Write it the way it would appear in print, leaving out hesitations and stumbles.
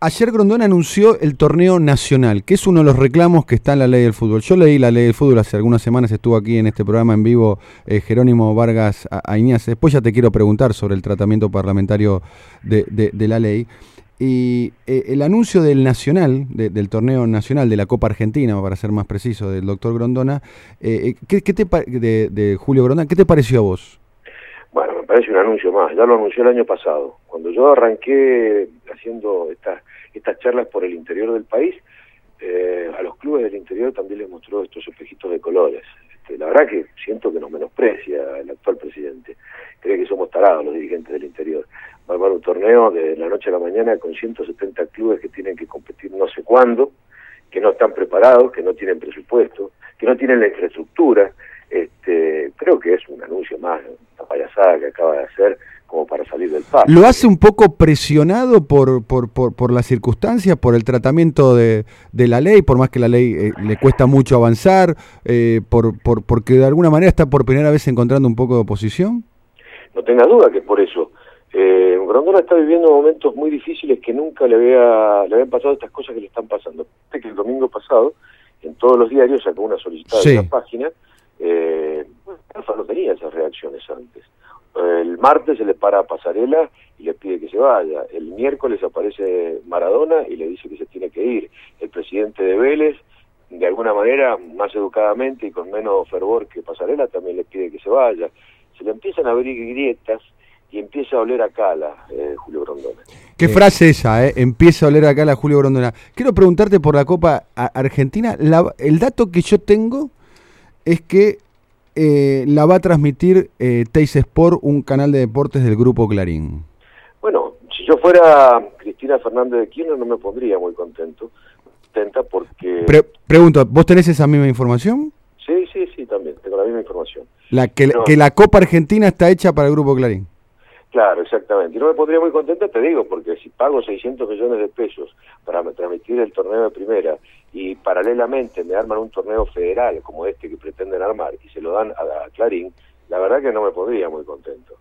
Ayer Grondona anunció el torneo nacional, que es uno de los reclamos que está en la ley del fútbol. Yo leí la ley del fútbol hace algunas semanas, estuvo aquí en este programa en vivo Jerónimo Vargas Añaz. Después ya te quiero preguntar sobre el tratamiento parlamentario de la ley. Y el anuncio del nacional, del torneo nacional, de la Copa Argentina, para ser más preciso, del doctor Grondona, de Julio Grondona, ¿qué te pareció a vos? Bueno, me parece un anuncio más, ya lo anunció el año pasado. Cuando yo arranqué haciendo estas charlas por el interior del país, a los clubes del interior también les mostró estos espejitos de colores. La verdad que siento que nos menosprecia el actual presidente, cree que somos tarados los dirigentes del interior. Va a armar un torneo de la noche a la mañana con 170 clubes que tienen que competir no sé cuándo, que no están preparados, que no tienen presupuesto, que no tienen la infraestructura. Creo que es un anuncio más, una payasada que acaba de hacer como para salir del paso. ¿Lo hace un poco presionado por las circunstancias, por el tratamiento de la ley, por más que la ley le cuesta mucho avanzar, porque de alguna manera está por primera vez encontrando un poco de oposición? No tenga duda que es por eso. Grondona está viviendo momentos muy difíciles que nunca le habían pasado estas cosas que le están pasando. Que el domingo pasado, en todos los diarios, sacó una solicitud de la página. Alfa no tenía esas reacciones antes. El martes se le para a Pasarela y le pide que se vaya. El miércoles aparece Maradona y le dice que se tiene que ir. El presidente de Vélez, de alguna manera, más educadamente y con menos fervor que Pasarela, también le pide que se vaya. Se le empiezan a abrir grietas y empieza a oler a cala Julio Grondona. Qué frase esa, empieza a oler a cala Julio Grondona. Quiero preguntarte por la Copa Argentina. El dato que yo tengo es que la va a transmitir Teis Sport, un canal de deportes del Grupo Clarín. Bueno, si yo fuera Cristina Fernández de Kirchner no me pondría muy contenta porque... Pregunto, ¿vos tenés esa misma información? Sí, también, tengo la misma información. Que la Copa Argentina está hecha para el Grupo Clarín. Claro, exactamente. Y no me pondría muy contenta, te digo, porque si pago 600 millones de pesos para transmitir el torneo de primera y paralelamente me arman un torneo federal como este que pretenden armar y se lo dan a Clarín, la verdad que no me pondría muy contento.